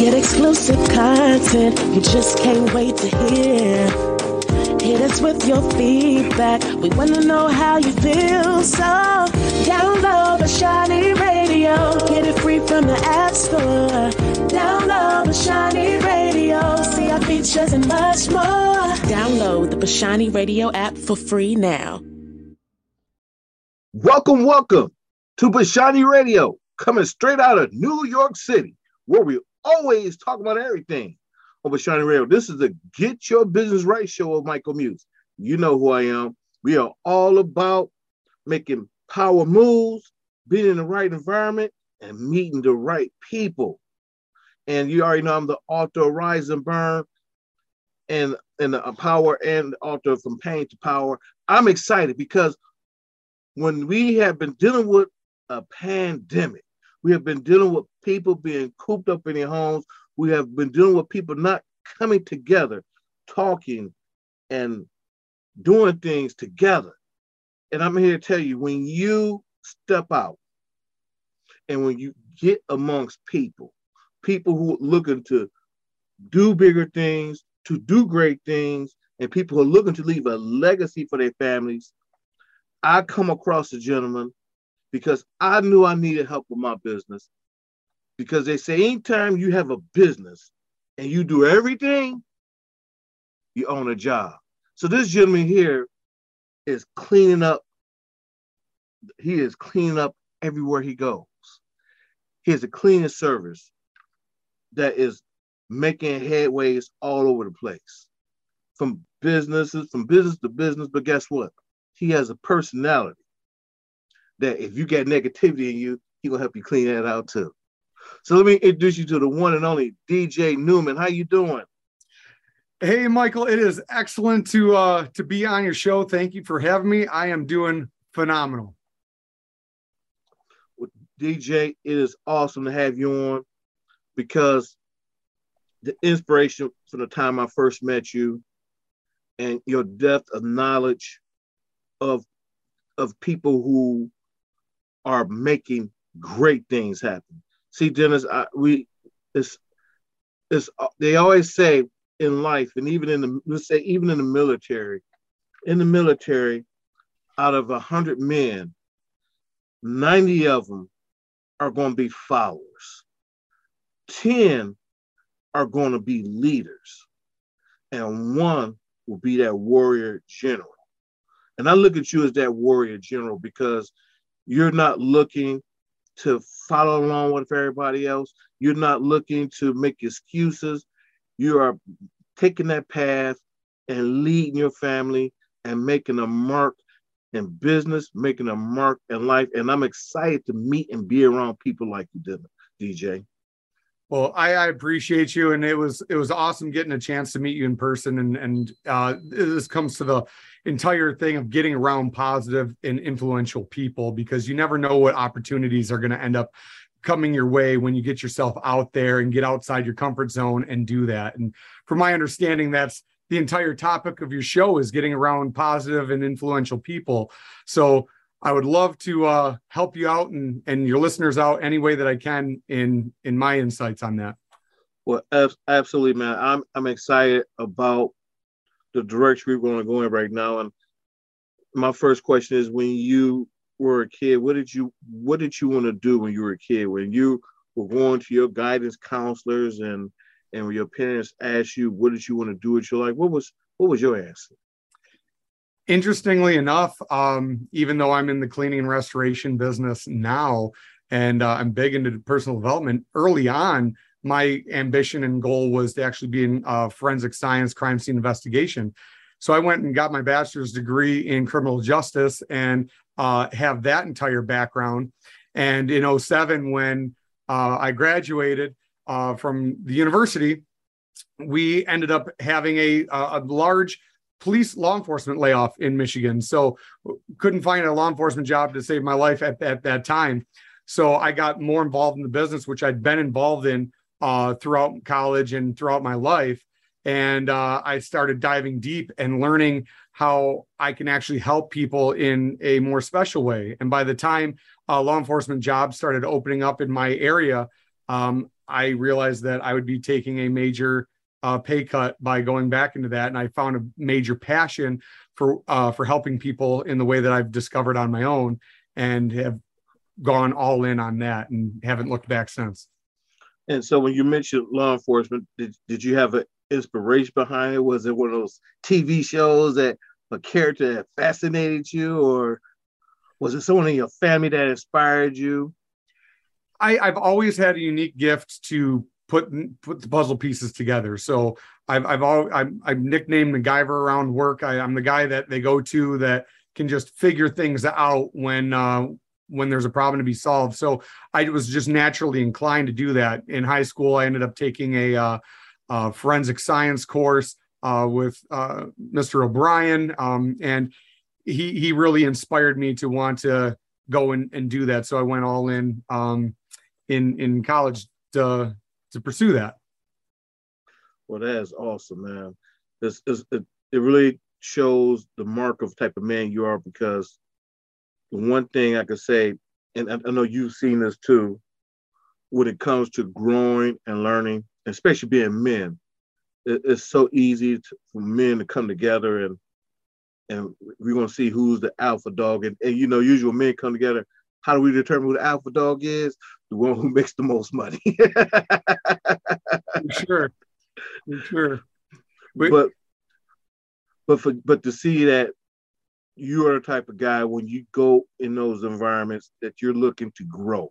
Get exclusive content you just can't wait to hear. Hit us with your feedback. We want to know how you feel. So download Bashani Radio. Get it free from the App Store. Download Bashani Radio. See our features and much more. Download the Bashani Radio app for free now. Welcome to Bashani Radio, coming straight out of New York City, where we always talk about everything on Bashani Radio. This is the Get Your Business Right show of Michael Muse. You know who I am. We are all about making power moves, being in the right environment, and meeting the right people. And you already know I'm the author of Rise and Burn and the Power and the author of From Pain to Power. I'm excited because when we have been dealing with a pandemic, we have been dealing with people being cooped up in their homes. We have been dealing with people not coming together, talking and doing things together. And I'm here to tell you, when you step out and when you get amongst people who are looking to do bigger things, to do great things, and people who are looking to leave a legacy for their families, I come across a gentleman because I knew I needed help with my business. Because they say anytime you have a business and you do everything, you own a job. So this gentleman here is cleaning up. He is cleaning up everywhere he goes. He has a cleaning service that is making headways all over the place. From business to business, but guess what? He has a personality that if you got negativity in you, he will help you clean that out too. So let me introduce you to the one and only DJ Newman. How you doing? Hey, Michael, it is excellent to be on your show. Thank you for having me. I am doing phenomenal. Well, DJ, it is awesome to have you on because the inspiration from the time I first met you and your depth of knowledge of people who are making great things happen. See, Dennis, they always say in life, and even in the military, out of 100 men, 90 of them are going to be followers. 10 are going to be leaders, and 1 will be that warrior general. And I look at you as that warrior general because you're not looking to follow along with everybody else. You're not looking to make excuses. You are taking that path and leading your family and making a mark in business, making a mark in life. And I'm excited to meet and be around people like you did, DJ. Well, I appreciate you, and it was awesome getting a chance to meet you in person. And this comes to the entire thing of getting around positive and influential people, because you never know what opportunities are going to end up coming your way when you get yourself out there and get outside your comfort zone and do that. And from my understanding, that's the entire topic of your show, is getting around positive and influential people. So I would love to help you out and your listeners out any way that I can in my insights on that. Well, absolutely, man. I'm excited about the direction we're going to go in right now. And my first question is, when you were a kid, what did you want to do when you were a kid? When you were going to your guidance counselors and when your parents asked you, what did you want to do with your life? What was your answer? Interestingly enough, even though I'm in the cleaning and restoration business now, and I'm big into personal development, early on, my ambition and goal was to actually be in forensic science, crime scene investigation. So I went and got my bachelor's degree in criminal justice and have that entire background. And in 2007, when I graduated from the university, we ended up having a large police law enforcement layoff in Michigan. So couldn't find a law enforcement job to save my life at that time. So I got more involved in the business, which I'd been involved in throughout college and throughout my life. And I started diving deep and learning how I can actually help people in a more special way. And by the time law enforcement jobs started opening up in my area, I realized that I would be taking a major pay cut by going back into that. And I found a major passion for helping people in the way that I've discovered on my own, and have gone all in on that and haven't looked back since. And so when you mentioned law enforcement, did you have an inspiration behind it? Was it one of those TV shows that a character that fascinated you, or was it someone in your family that inspired you? I've always had a unique gift to put the puzzle pieces together. So I've nicknamed MacGyver around work. I'm the guy that they go to that can just figure things out when there's a problem to be solved. So I was just naturally inclined to do that. In high school, I ended up taking a forensic science course with Mr. O'Brien, and he really inspired me to want to go and do that. So I went all in college to pursue that. Well, that is awesome, man. It really shows the mark of type of man you are, because the one thing I could say, and I know you've seen this too, when it comes to growing and learning, especially being men, it's so easy for men to come together, and we're going to see who's the alpha dog. And usually when men come together, how do we determine who the alpha dog is? The one who makes the most money. For sure. But to see that you are the type of guy, when you go in those environments, that you're looking to grow.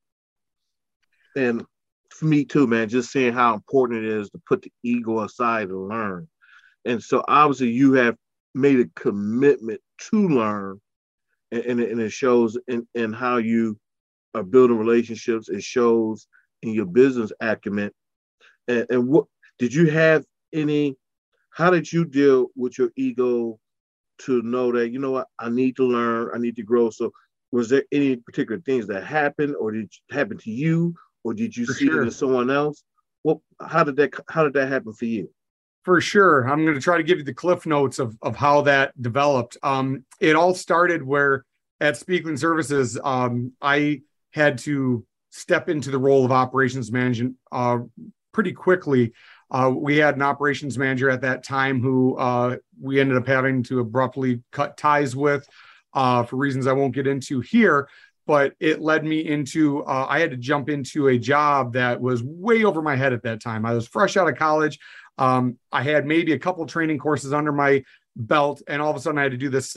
And for me too, man, just seeing how important it is to put the ego aside and learn. And so obviously you have made a commitment to learn, and it shows in how you are building relationships. It shows in your business acumen. And what did you have how did you deal with your ego to know that, you know what, I need to learn, I need to grow? So was there any particular things that happened, or did it happen to you, or did you see it in someone else? Well, how did that happen for you? For sure. I'm going to try to give you the cliff notes of how that developed. It all started where at Speakland Services, I had to step into the role of operations management pretty quickly. We had an operations manager at that time who we ended up having to abruptly cut ties with for reasons I won't get into here. But it led me into, I had to jump into a job that was way over my head at that time. I was fresh out of college. I had maybe a couple training courses under my belt, and all of a sudden I had to do this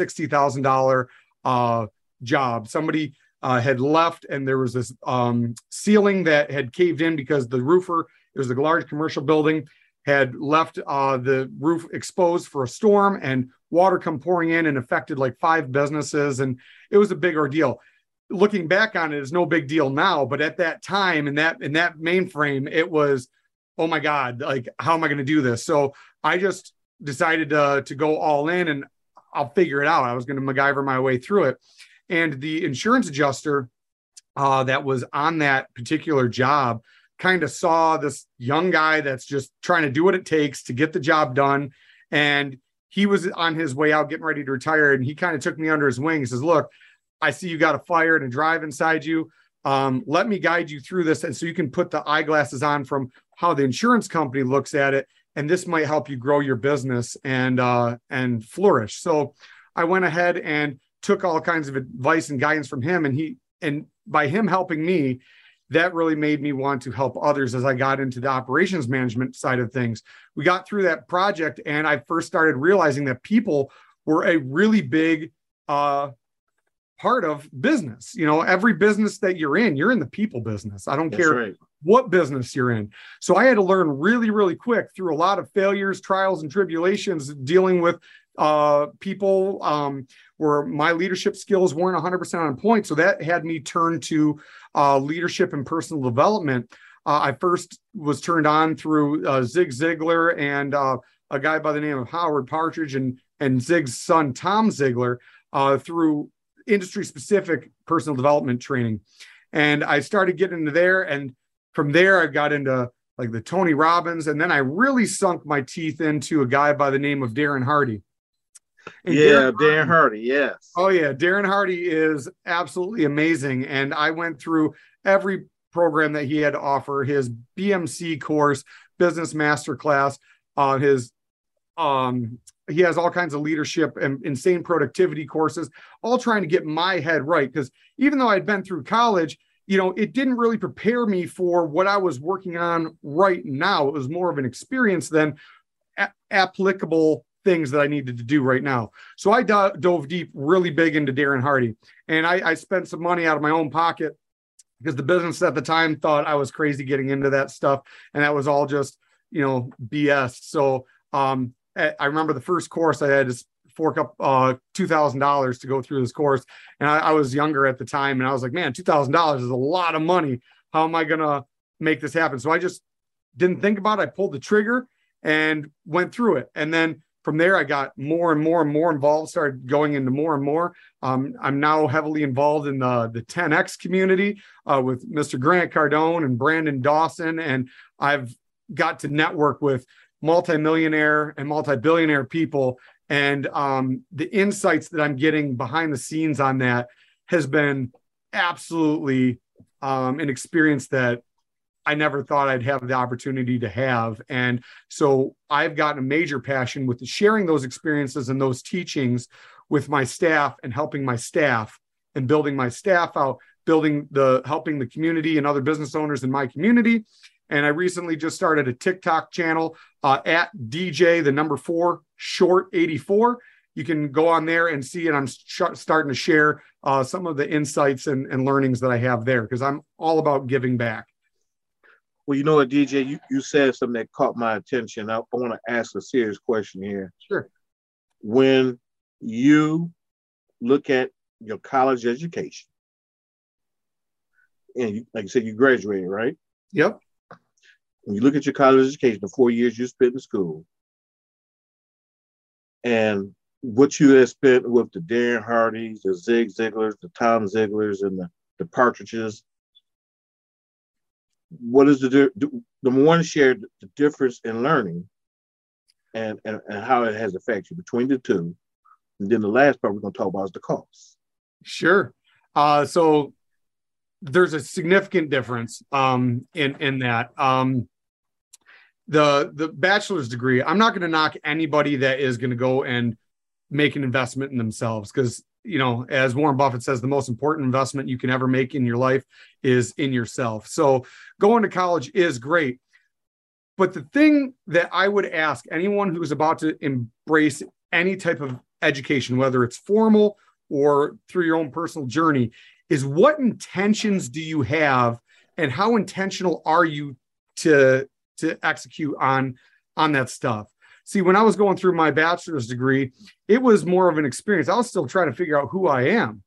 $60,000 job. Somebody had left, and there was this ceiling that had caved in because the roofer, it was a large commercial building, had left the roof exposed for a storm, and water come pouring in and affected like 5 businesses. And it was a big ordeal. Looking back on it, it's no big deal now, but at that time in that mainframe, it was, oh my God, like, how am I going to do this? So I just decided to go all in, and I'll figure it out. I was going to MacGyver my way through it. And the insurance adjuster that was on that particular job kind of saw this young guy that's just trying to do what it takes to get the job done. And he was on his way out, getting ready to retire. And he kind of took me under his wing. He says, look, I see you got a fire and a drive inside you. Let me guide you through this. And so you can put the eyeglasses on from how the insurance company looks at it. And this might help you grow your business and flourish. So I went ahead and took all kinds of advice and guidance from him. And by him helping me, that really made me want to help others as I got into the operations management side of things. We got through that project, and I first started realizing that people were a really big part of business. Every business that you're in the people business. I don't care what business you're in. So I had to learn really, really quick through a lot of failures, trials, and tribulations, dealing with people where my leadership skills weren't 100% on point. So that had me turn to leadership and personal development. I first was turned on through Zig Ziglar and a guy by the name of Howard Partridge and Zig's son, Tom Ziglar, through industry-specific personal development training. And I started getting into there. And from there, I got into like the Tony Robbins. And then I really sunk my teeth into a guy by the name of Darren Hardy. And Darren Hardy, yes. Oh, yeah. Darren Hardy is absolutely amazing. And I went through every program that he had to offer, his BMC course, business masterclass, his he has all kinds of leadership and insane productivity courses, all trying to get my head right. Because even though I'd been through college, it didn't really prepare me for what I was working on right now. It was more of an experience than applicable things that I needed to do right now. So I dove deep, really big into Darren Hardy. And I spent some money out of my own pocket because the business at the time thought I was crazy getting into that stuff. And that was all just, BS. So I remember the first course I had to fork up $2,000 to go through this course. And I was younger at the time. And I was like, man, $2,000 is a lot of money. How am I going to make this happen? So I just didn't think about it. I pulled the trigger and went through it. And then from there, I got more and more and more involved, started going into more and more. I'm now heavily involved in the 10X community with Mr. Grant Cardone and Brandon Dawson. And I've got to network with multimillionaire and multi-billionaire people. And the insights that I'm getting behind the scenes on that has been absolutely an experience that I never thought I'd have the opportunity to have. And so I've gotten a major passion with sharing those experiences and those teachings with my staff and helping my staff and building my staff out, helping the community and other business owners in my community. And I recently just started a TikTok channel at DJ, the number 4 short 84. You can go on there and see, and I'm starting to share some of the insights and learnings that I have there because I'm all about giving back. Well, you know what, DJ, you said something that caught my attention. I want to ask a serious question here. Sure. When you look at your college education, and like you said, you graduated, right? Yep. When you look at your college education, the 4 years you spent in school, and what you have spent with the Darren Hardys, the Zig Ziglars, the Tom Ziglars, and the Partridges, what is the number one, share the difference in learning and how it has affected you between the two. And then the last part we're going to talk about is the cost. Sure. So there's a significant difference in that. The bachelor's degree, I'm not going to knock anybody that is going to go and make an investment in themselves because, as Warren Buffett says, the most important investment you can ever make in your life is in yourself. So going to college is great. But the thing that I would ask anyone who's about to embrace any type of education, whether it's formal or through your own personal journey, is what intentions do you have and how intentional are you to execute on that stuff? See, when I was going through my bachelor's degree, it was more of an experience. I was still trying to figure out who I am.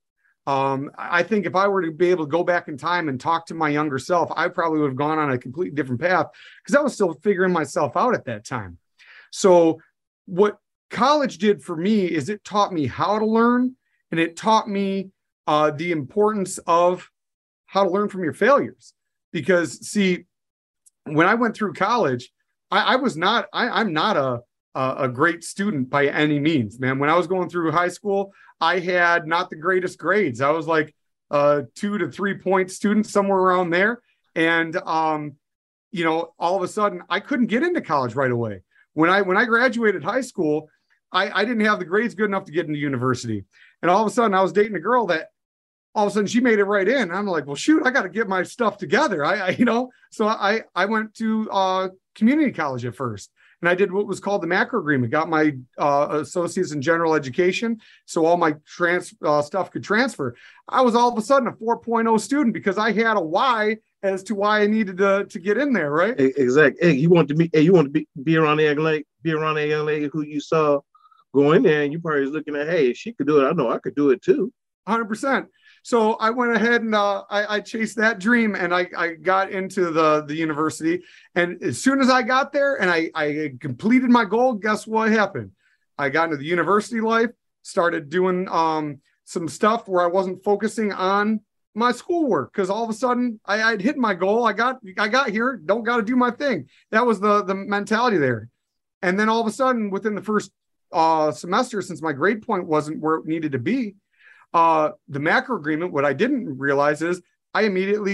I think if I were to be able to go back in time and talk to my younger self, I probably would have gone on a completely different path because I was still figuring myself out at that time. So what college did for me is it taught me how to learn, and it taught me the importance of how to learn from your failures. Because, see, when I went through college, I'm not a great student by any means, man. When I was going through high school, I had not the greatest grades. I was like 2 to 3 point student, somewhere around there. And, all of a sudden I couldn't get into college right away. When I graduated high school, I didn't have the grades good enough to get into university. And all of a sudden I was dating a girl that all of a sudden she made it right in. I'm like, well, shoot, I got to get my stuff together. So I went to community college at first. And I did what was called the macro agreement, got my associates in general education. So all my stuff could transfer. I was all of a sudden a 4.0 student because I had a why as to why I needed to get in there. Right. Exactly. Hey, you want to be around the young lady who you saw go in there, and you probably was looking at, hey, if she could do it, I know I could do it too. 100%. So I went ahead and I chased that dream, and I got into the university. And as soon as I got there and I completed my goal, guess what happened? I got into the university life, started doing some stuff where I wasn't focusing on my schoolwork because all of a sudden I'd hit my goal. I got here, don't got to do my thing. That was the mentality there. And then all of a sudden, within the first semester, since my grade point wasn't where it needed to be, the macro agreement, what I didn't realize is I immediately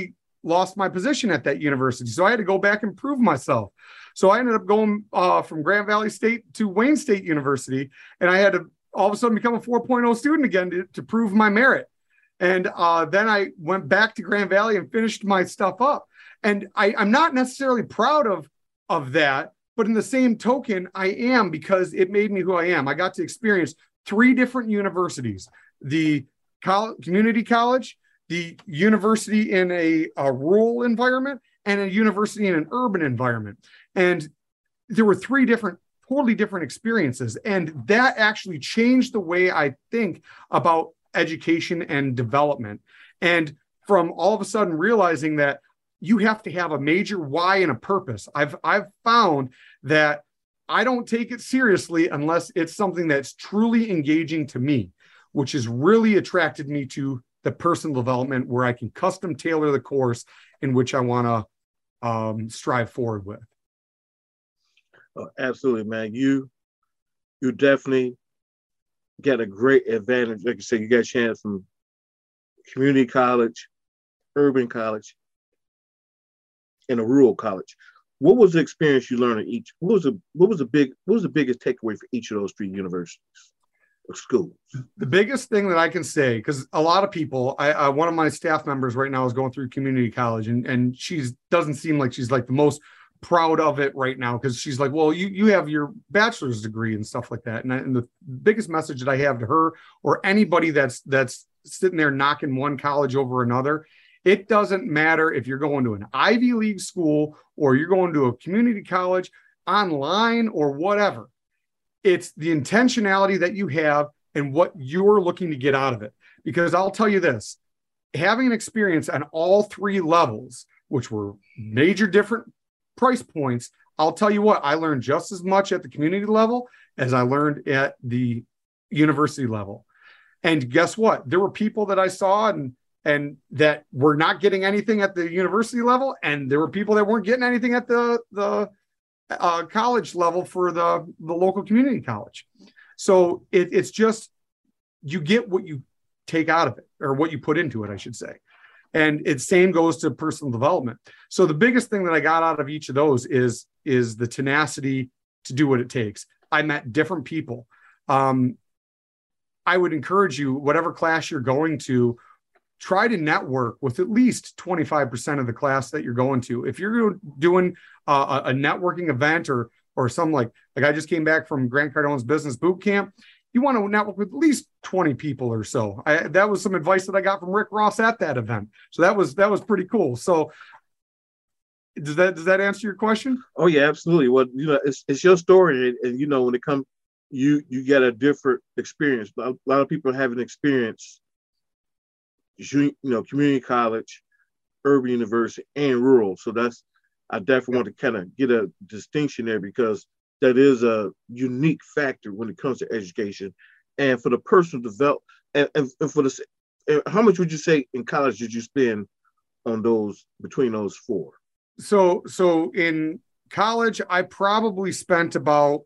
lost my position at that university. So I had to go back and prove myself. So I ended up going from Grand Valley State to Wayne State University. And I had to all of a sudden become a 4.0 student again to prove my merit. And then I went back to Grand Valley and finished my stuff up. And I'm not necessarily proud of that, but in the same token, I am, because it made me who I am. I got to experience 3 different universities: the community college, the university in a rural environment, and a university in an urban environment. And there were 3 totally different experiences. And that actually changed the way I think about education and development. And from all of a sudden realizing that you have to have a major why and a purpose. I've found that I don't take it seriously unless it's something that's truly engaging to me, which has really attracted me to the personal development, where I can custom tailor the course in which I want to strive forward with. Oh, absolutely, man. You definitely get a great advantage. Like you said, you got a chance from community college, urban college, and a rural college. What was the experience you learned at each? What was the biggest takeaway for each of those 3 universities or schools? The biggest thing that I can say, because a lot of people, one of my staff members right now is going through community college, and she doesn't seem like she's like the most proud of it right now, because she's like, well, you have your bachelor's degree and stuff like that. And the biggest message that I have to her, or anybody that's sitting there knocking one college over another, it doesn't matter if you're going to an Ivy League school or you're going to a community college, online or whatever. It's the intentionality that you have and what you're looking to get out of it. Because I'll tell you this, having an experience on all 3 levels, which were major different price points, I'll tell you what, I learned just as much at the community level as I learned at the university level. And guess what? There were people that I saw and that were not getting anything at the university level, and there were people that weren't getting anything at the college level for the local community college. So it's just, you get what you take out of it, or what you put into it, I should say. And it same goes to personal development. So the biggest thing that I got out of each of those is the tenacity to do what it takes. I met different people. I would encourage you, whatever class you're going to, try to network with at least 25% of the class that you're going to. If you're doing a networking event or something like I just came back from Grant Cardone's business boot camp, you want to network with at least 20 people or so. That was some advice that I got from Rick Ross at that event. So that was pretty cool. So does that answer your question? Oh yeah, absolutely. Well, it's your story, and when it comes, you get a different experience. A lot of people have an experience, community college, urban university, and rural. So I definitely want to kind of get a distinction there, because that is a unique factor when it comes to education. And for the personal development, and for how much would you say in college did you spend on between those 4? So in college, I probably spent about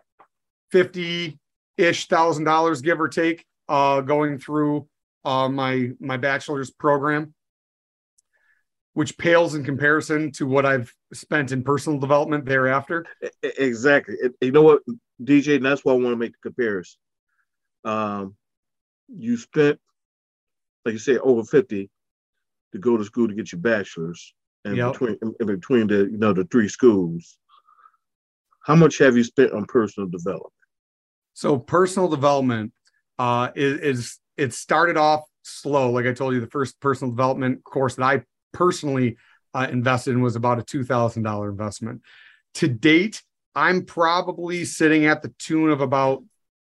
$50,000, give or take, going through my bachelor's program, which pales in comparison to what I've spent in personal development thereafter. Exactly. You know what, DJ, and that's why I want to make the comparison. You spent, like you say, over 50 to go to school to get your bachelor's, and yep. between the 3 schools. How much have you spent on personal development? So personal development it started off slow. Like I told you, the first personal development course that I personally invested in was about a $2,000 investment. To date, I'm probably sitting at the tune of about,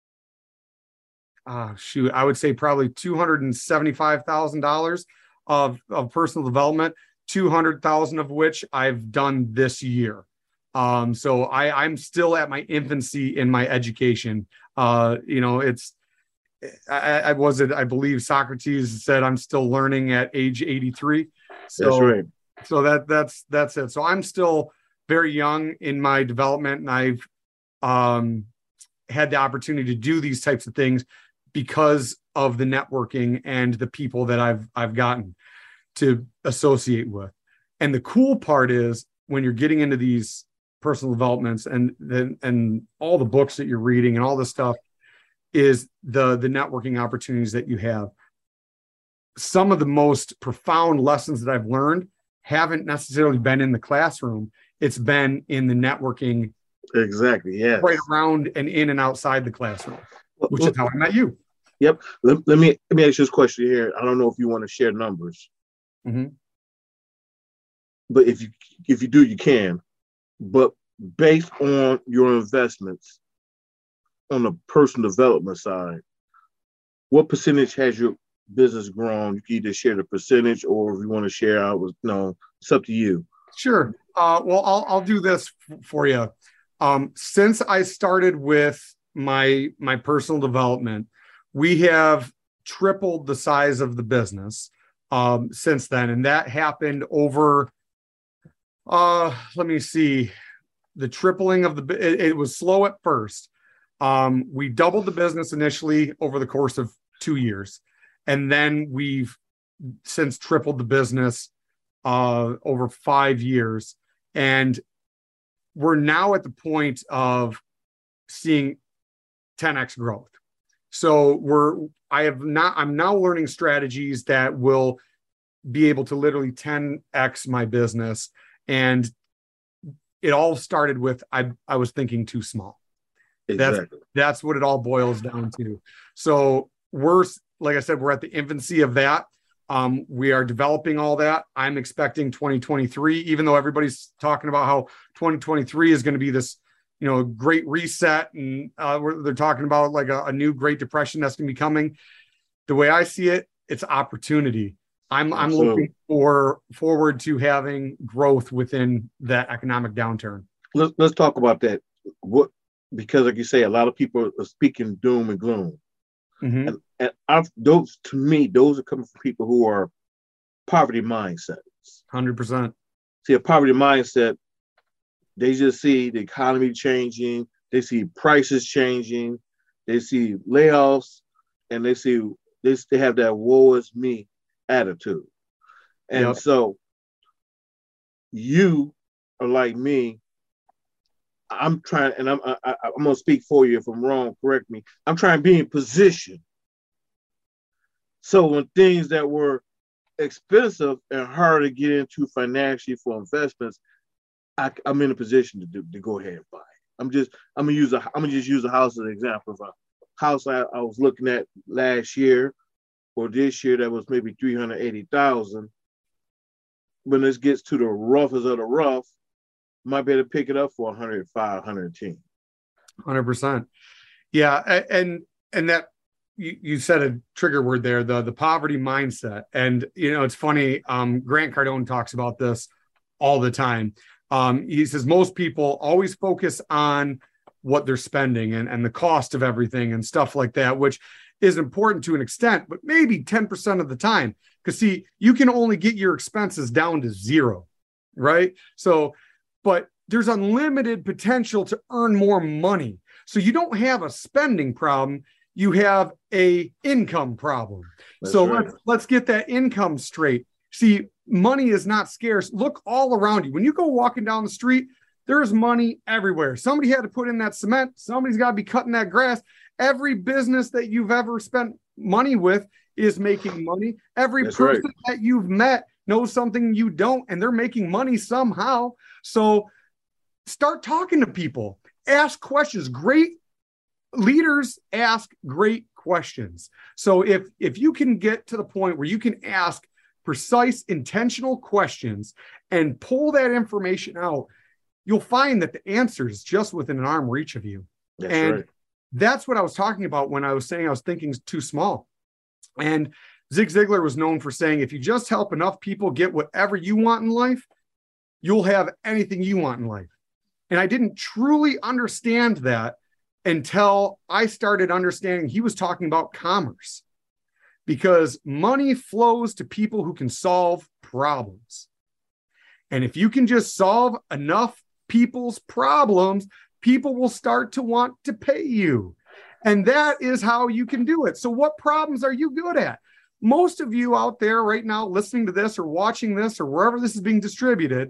I would say probably $275,000 of personal development, 200,000 of which I've done this year. So I'm still at my infancy in my education. I believe Socrates said I'm still learning at age 83. So, that's right. So that's it. So I'm still very young in my development, and I've had the opportunity to do these types of things because of the networking and the people that I've gotten to associate with. And the cool part is when you're getting into these personal developments and all the books that you're reading and all this stuff is the networking opportunities that you have. Some of the most profound lessons that I've learned haven't necessarily been in the classroom. It's been in the networking. Exactly. Yes. Right around and in and outside the classroom, which is how I met you. Yep. Let me ask you this question here. I don't know if you want to share numbers, but if you do, you can. But based on your investments on the personal development side, what percentage has your business grown? You can either share the percentage, or if you want to share out, it's up to you. Sure. Well, I'll do this for you. Since I started with my personal development, we have tripled the size of the business since then. And that happened over, let me see, the tripling of it was slow at first. We doubled the business initially over the course of 2 years. And then we've since tripled the business over 5 years. And we're now at the point of seeing 10x growth. So I'm now learning strategies that will be able to literally 10x my business. And it all started with, I was thinking too small. Exactly. That's what it all boils down to. So like I said, we're at the infancy of that. We are developing all that. I'm expecting 2023, even though everybody's talking about how 2023 is going to be this, great reset. And they're talking about like a new Great Depression that's going to be coming. The way I see it, it's opportunity. I'm looking forward to having growth within that economic downturn. Let's talk about that. Because like you say, a lot of people are speaking doom and gloom. And those are coming from people who are poverty mindsets. 100%. See, a poverty mindset, they just see the economy changing, they see prices changing, they see layoffs, and they have that woe is me attitude. And so you are like me. I'm trying, and I'm going to speak for you. If I'm wrong, correct me. I'm trying to be in position. So when things that were expensive and hard to get into financially for investments, I'm in a position to go ahead and buy. I'm gonna just use a house as an example. Of a house I was looking at last year or this year that was maybe $380,000. When this gets to the roughest of the rough, might be able to pick it up for 105, 110. 100%. Yeah. And that you said a trigger word there, the poverty mindset. And, it's funny. Grant Cardone talks about this all the time. He says, most people always focus on what they're spending and the cost of everything and stuff like that, which is important to an extent, but maybe 10% of the time. Because see, you can only get your expenses down to zero, right? So, but there's unlimited potential to earn more money. So you don't have a spending problem, you have a income problem. That's so right. Let's get that income straight. See, money is not scarce. Look all around you. When you go walking down the street, there's money everywhere. Somebody had to put in that cement. Somebody's got to be cutting that grass. Every business that you've ever spent money with is making money. Every person that you've met knows something you don't, and they're making money somehow. So start talking to people. Ask questions. Great leaders ask great questions. So if you can get to the point where you can ask precise, intentional questions and pull that information out, you'll find that the answer is just within an arm reach of you. That's what I was talking about when I was saying I was thinking too small. And Zig Ziglar was known for saying, if you just help enough people get whatever you want in life, you'll have anything you want in life. And I didn't truly understand that until I started understanding he was talking about commerce, because money flows to people who can solve problems. And if you can just solve enough people's problems, people will start to want to pay you. And that is how you can do it. So what problems are you good at? most of you out there right now listening to this or watching this or wherever this is being distributed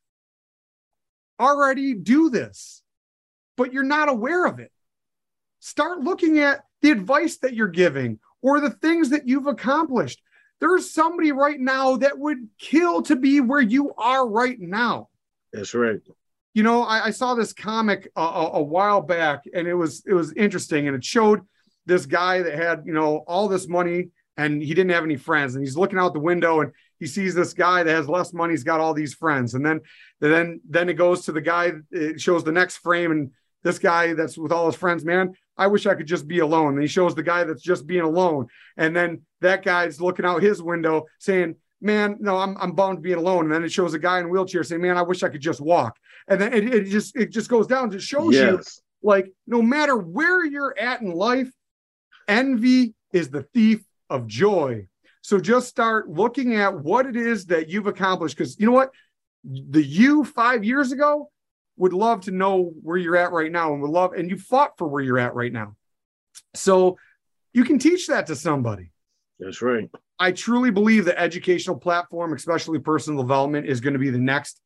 already do this, but you're not aware of it. Start looking at the advice that you're giving or the things that you've accomplished. There's somebody right now that would kill to be where you are right now. That's right. You know, I saw this comic a while back, and it was interesting, and it showed this guy that had, you know, all this money, and he didn't have any friends, and he's looking out the window, and he sees this guy that has less money. He's got all these friends, and then it goes to the guy. It shows the next frame, and this guy that's with all his friends, man, I wish I could just be alone. And he shows the guy that's just being alone, and then that guy's looking out his window saying, man, no, I'm bummed being alone. And then it shows a guy in a wheelchair saying, man, I wish I could just walk. And then it just goes down to shows you, like, no matter where you're at in life, envy is the thief of joy. So just start looking at what it is that you've accomplished. Because you know what? The you 5 years ago would love to know where you're at right now, and you fought for where you're at right now. So you can teach that to somebody. That's right. I truly believe the educational platform, especially personal development, is going to be the next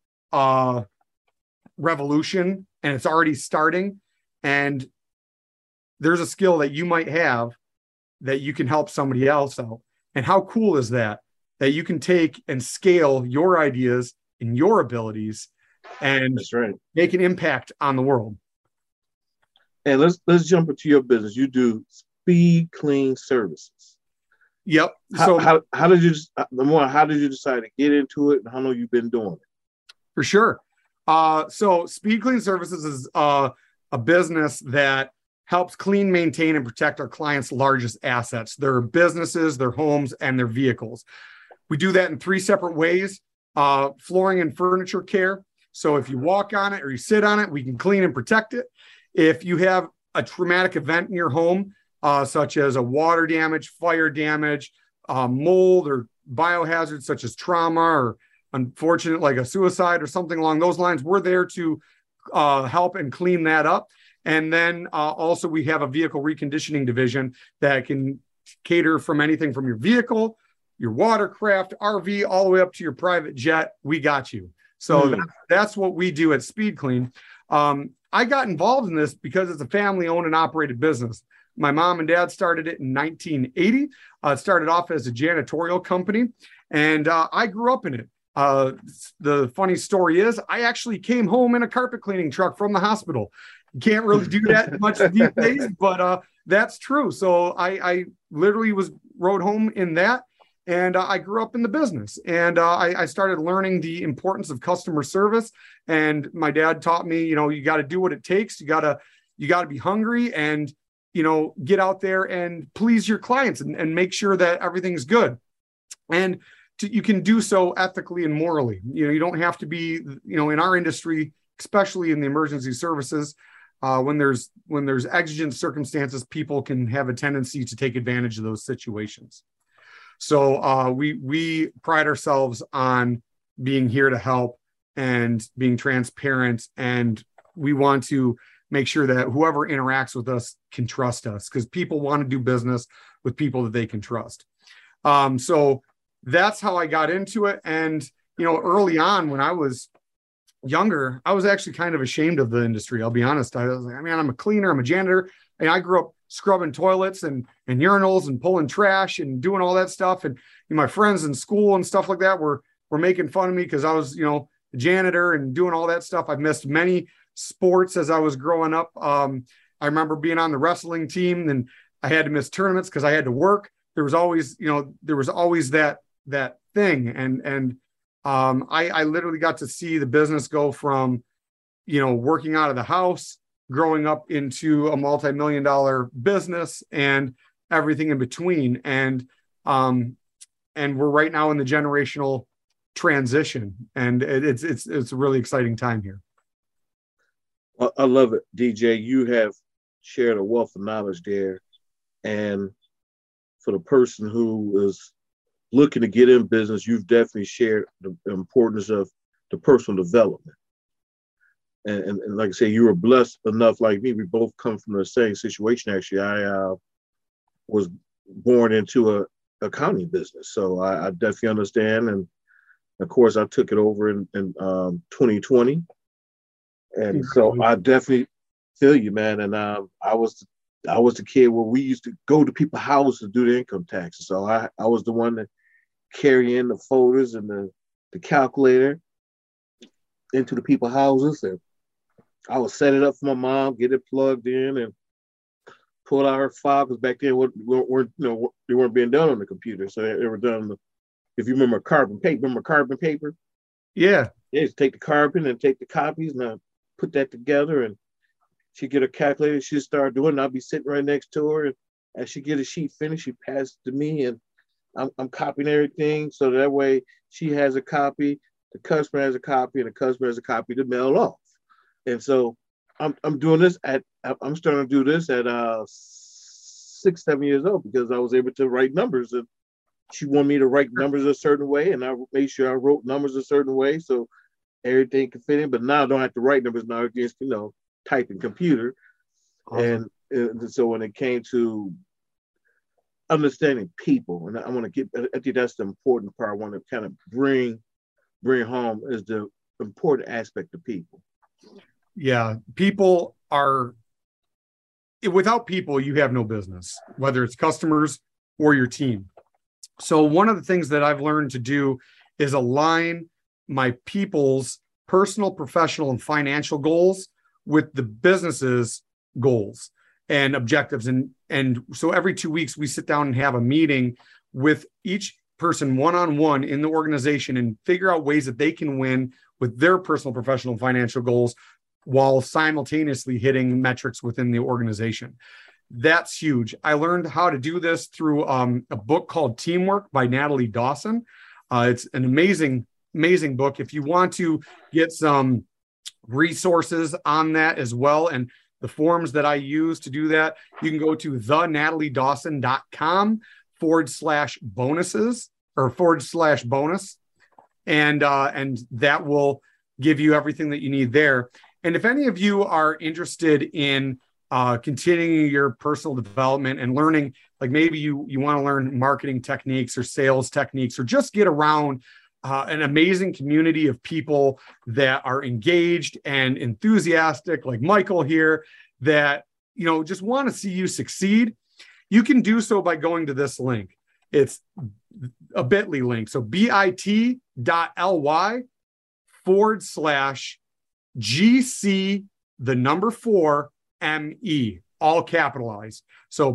revolution, and it's already starting. And there's a skill that you might have that you can help somebody else out. And how cool is that? That you can take and scale your ideas and your abilities and that's right, make an impact on the world. And let's jump into your business. You do Speed Clean Services. Yep. How did you decide to get into it, and how long you've been doing it? For sure. So Speed Clean Services is a business that helps clean, maintain, and protect our clients' largest assets, their businesses, their homes, and their vehicles. We do that in 3 separate ways: flooring and furniture care. So if you walk on it or you sit on it, we can clean and protect it. If you have a traumatic event in your home, such as a water damage, fire damage, mold, or biohazards such as trauma, or unfortunate like a suicide or something along those lines, we're there to help and clean that up. And then also we have a vehicle reconditioning division that can cater from anything from your vehicle, your watercraft, RV, all the way up to your private jet. We got you. So that's what we do at Speed Clean. I got involved in this because it's a family-owned and operated business. My mom and dad started it in 1980. It started off as a janitorial company, and I grew up in it. The funny story is I actually came home in a carpet cleaning truck from the hospital. You can't really do that much these days, but that's true. So I literally rode home in that, and I grew up in the business, and I started learning the importance of customer service. And my dad taught me, you know, you got to do what it takes. You got to be hungry and, you know, get out there and please your clients and make sure that everything's good. And you can do so ethically and morally. You know, you don't have to be, you know, in our industry, especially in the emergency services, when there's exigent circumstances, people can have a tendency to take advantage of those situations. So we pride ourselves on being here to help and being transparent, and we want to make sure that whoever interacts with us can trust us, because people want to do business with people that they can trust. So that's how I got into it. And, you know, early on when I was younger, I was actually kind of ashamed of the industry. I'll be honest. I was like, man, I'm a cleaner, I'm a janitor. And I grew up scrubbing toilets and urinals and pulling trash and doing all that stuff. And you know, my friends in school and stuff like that were making fun of me because I was, you know, a janitor and doing all that stuff. I missed many sports as I was growing up. I remember being on the wrestling team, and I had to miss tournaments because I had to work. There was always, you know, that thing. And I literally got to see the business go from, you know, working out of the house, growing up into a multi-million-dollar business and everything in between. And we're right now in the generational transition, and it's a really exciting time here. I love it, DJ. You have shared a wealth of knowledge there. And for the person who is looking to get in business, you've definitely shared the importance of the personal development. And like I say, you were blessed enough, like me, we both come from the same situation. Actually, I was born into accounting business. So I definitely understand. And of course, I took it over in 2020. And so I definitely feel you, man. And I was the kid where we used to go to people's houses to do the income taxes. So I was the one that carry in the folders and the calculator into the people's houses, and I would set it up for my mom, get it plugged in, and pull out her file, because back then they weren't being done on the computer, so they were done. If you remember carbon paper? Yeah. Yeah, just take the carbon and take the copies, and I put that together, and she'd get her calculator, she'd start doing it, and I'd be sitting right next to her, and as she get a sheet finished, she passed it to me, and I'm copying everything, so that way she has a copy, the customer has a copy, and the customer has a copy to mail off. And so I'm doing this I'm starting to do this at 6-7 years old, because I was able to write numbers, and she wanted me to write numbers a certain way, and I made sure I wrote numbers a certain way so everything could fit in. But now I don't have to write numbers, now I just type in computer. Awesome. And so when it came to understanding people, and I think that's the important part I want to kind of bring home, is the important aspect of people. Yeah, people are, without people, you have no business, whether it's customers or your team. So one of the things that I've learned to do is align my people's personal, professional, and financial goals with the business's goals and objectives. And so every 2 weeks, we sit down and have a meeting with each person one-on-one in the organization and figure out ways that they can win with their personal, professional, and financial goals while simultaneously hitting metrics within the organization. That's huge. I learned how to do this through a book called Teamwork by Natalie Dawson. It's an amazing, amazing book. If you want to get some resources on that as well, and the forms that I use to do that, you can go to thenataliedawson.com/bonuses or /bonus. And that will give you everything that you need there. And if any of you are interested in continuing your personal development and learning, like maybe you want to learn marketing techniques or sales techniques, or just get around an amazing community of people that are engaged and enthusiastic, like Michael here, that just want to see you succeed, you can do so by going to this link. It's a bit.ly link. So bit.ly/GC, the number 4, ME, all capitalized. So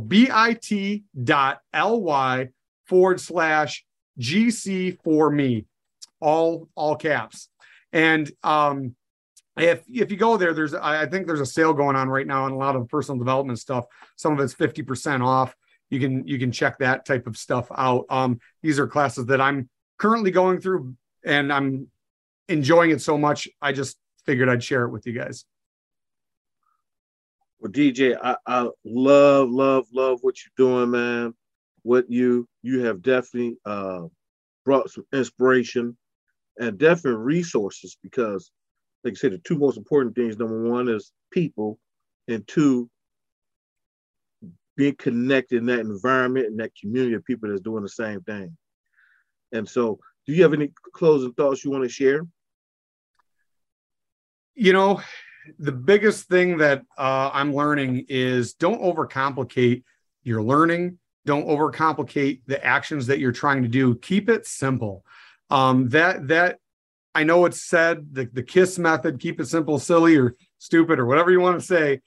bit.ly/GC for me, all caps. And if you go there, I think there's a sale going on right now on a lot of personal development stuff. Some of it's 50% off. You can check that type of stuff out. These are classes that I'm currently going through, and I'm enjoying it so much, I just figured I'd share it with you guys. Well, DJ, I love what you're doing, man. What you have definitely brought some inspiration and definitely resources, because, like I said, the two most important things, number one is people, and two, being connected in that environment and that community of people that's doing the same thing. And so, do you have any closing thoughts you want to share? The biggest thing that I'm learning is don't overcomplicate your learning. Don't overcomplicate the actions that you're trying to do. Keep it simple. That I know it's said, the KISS method, keep it simple, silly, or stupid, or whatever you want to say.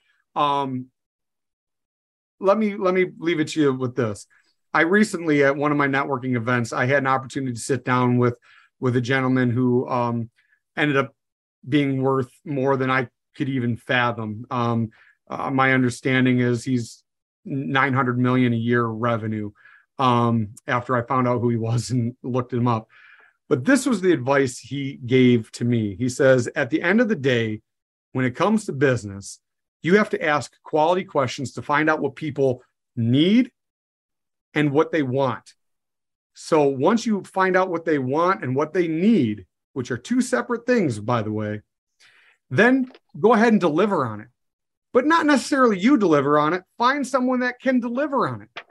Let me leave it to you with this. I recently, at one of my networking events, I had an opportunity to sit down with a gentleman who ended up being worth more than I could even fathom. My understanding is he's 900 million a year revenue, after I found out who he was and looked him up. But this was the advice he gave to me. He says, at the end of the day, when it comes to business, you have to ask quality questions to find out what people need and what they want. So once you find out what they want and what they need, which are two separate things, by the way, then go ahead and deliver on it. But not necessarily you deliver on it. Find someone that can deliver on it.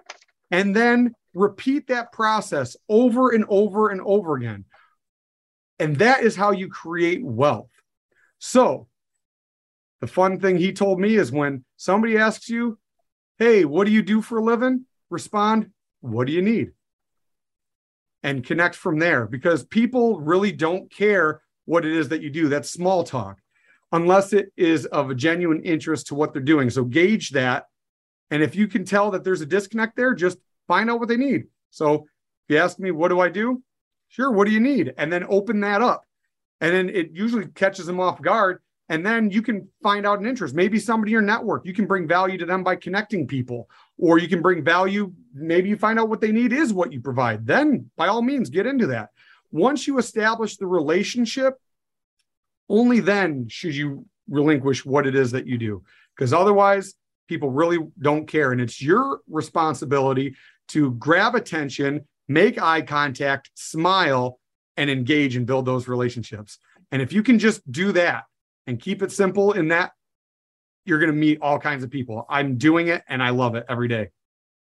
and then repeat that process over and over and over again. And that is how you create wealth. So the fun thing he told me is when somebody asks you, hey, what do you do for a living? Respond, what do you need? And connect from there, because people really don't care what it is that you do. That's small talk, unless it is of a genuine interest to what they're doing. So gauge that. And if you can tell that there's a disconnect there, just find out what they need. So if you ask me, what do I do? Sure, what do you need? And then open that up. And then it usually catches them off guard. And then you can find out an interest. Maybe somebody in your network, you can bring value to them by connecting people, or you can bring value. Maybe you find out what they need is what you provide. Then by all means, get into that. Once you establish the relationship, only then should you relinquish what it is that you do, because otherwise people really don't care. And it's your responsibility to grab attention, make eye contact, smile, and engage and build those relationships. And if you can just do that and keep it simple in that, you're going to meet all kinds of people. I'm doing it and I love it every day.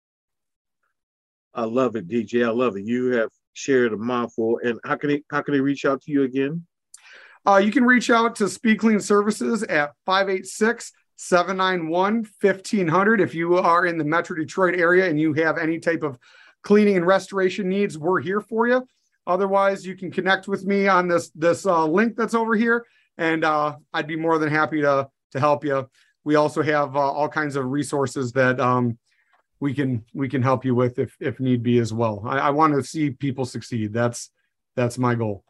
I love it, DJ. I love it. You have shared a mouthful. And how can they reach out to you again? You can reach out to Speed Clean Services at 586-791-1500. If you are in the Metro Detroit area and you have any type of cleaning and restoration needs, we're here for you. Otherwise, you can connect with me on this link that's over here, and I'd be more than happy to help you. We also have all kinds of resources that we can help you with if need be as well. I want to see people succeed. That's my goal.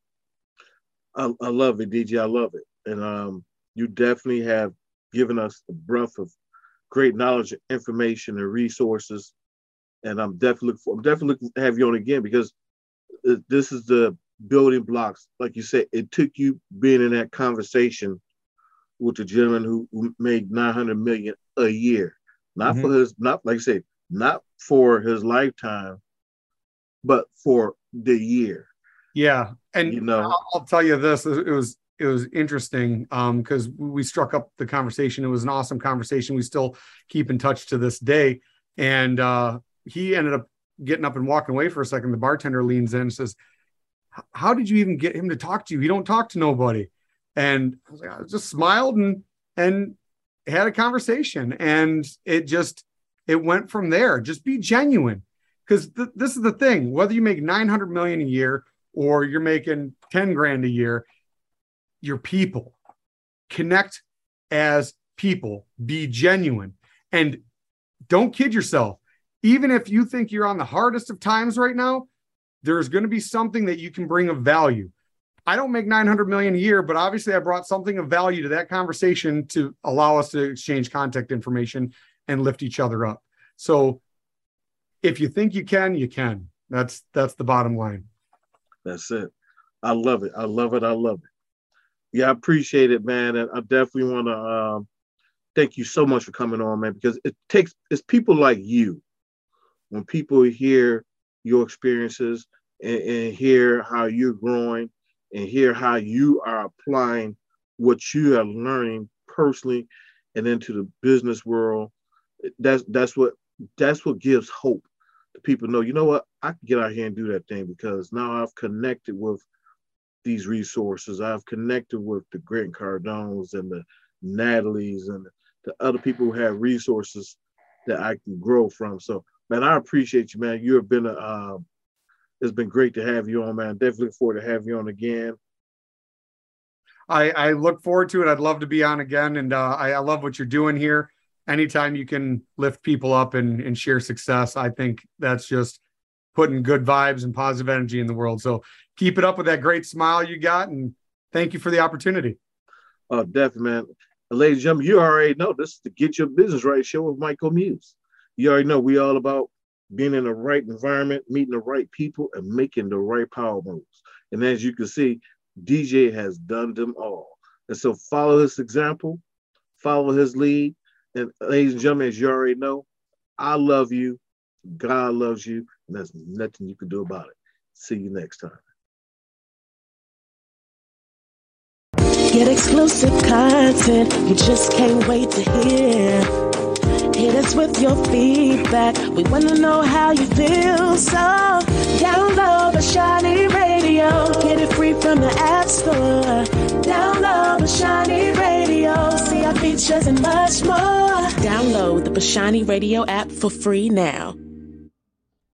I love it, DJ. I love it. And you definitely have given us a breadth of great knowledge, information, and resources. And I'm definitely looking to have you on again, because this is the building blocks. Like you said, it took you being in that conversation with the gentleman who made $900 million a year, not for his, not like I say, not for his lifetime, but for the year. Yeah, and I'll tell you this: it was interesting because we struck up the conversation. It was an awesome conversation. We still keep in touch to this day. And he ended up getting up and walking away for a second. The bartender leans in and says, "How did you even get him to talk to you? He don't talk to nobody." And I was like, I just smiled and had a conversation, and it went from there. Just be genuine, because this is the thing. Whether you make $900 million a year or you're making 10 grand a year, you're people. Connect as people. Be genuine, and don't kid yourself. Even if you think you're on the hardest of times right now, there's going to be something that you can bring of value. I don't make $900 million a year, but obviously I brought something of value to that conversation to allow us to exchange contact information and lift each other up. So if you think you can, you can. That's the bottom line. That's it. I love it. I love it. I love it. Yeah, I appreciate it, man. And I definitely want to thank you so much for coming on, man, because it's people like you. When people hear your experiences and hear how you're growing and hear how you are applying what you are learning personally and into the business world, that's what gives hope to people. Know, you know what, I can get out here and do that thing, because now I've connected with these resources. I've connected with the Grant Cardones and the Natalies and the other people who have resources that I can grow from. So, man, I appreciate you, man. You have been it's been great to have you on, man. Definitely look forward to have you on again. I look forward to it. I'd love to be on again. And I love what you're doing here. Anytime you can lift people up and share success, I think that's just putting good vibes and positive energy in the world. So keep it up with that great smile you got. And thank you for the opportunity. Oh, definitely, man. Ladies and gentlemen, you already know this is the Get Your Business Right show with Michael Muse. You already know we all about being in the right environment, meeting the right people, and making the right power moves. And as you can see, DJ has done them all. And so follow his example, follow his lead. And ladies and gentlemen, as you already know, I love you, God loves you, and there's nothing you can do about it. See you next time. Get exclusive content you just can't wait to hear. Hit us with your feedback. We want to know how you feel. So download Bashani Radio. Get it free from the App Store. Download Bashani Radio. See our features and much more. Download the Bashani Radio app for free now.